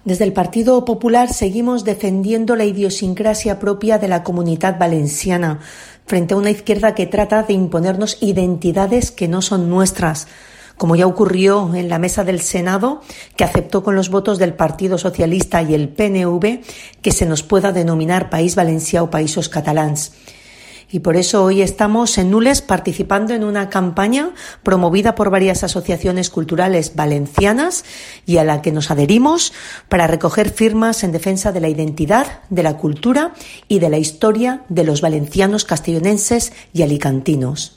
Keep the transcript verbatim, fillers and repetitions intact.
Desde el Partido Popular seguimos defendiendo la idiosincrasia propia de la Comunitat Valenciana frente a una izquierda que trata de imponernos identidades que no son nuestras, como ya ocurrió en la mesa del Senado, que aceptó con los votos del Partido Socialista y el P N V que se nos pueda denominar País Valencià o Països Catalans. Y por eso hoy estamos en Nules participando en una campaña promovida por varias asociaciones culturales valencianas y a la que nos adherimos para recoger firmas en defensa de la identidad, de la cultura y de la historia de los valencianos castellonenses y alicantinos.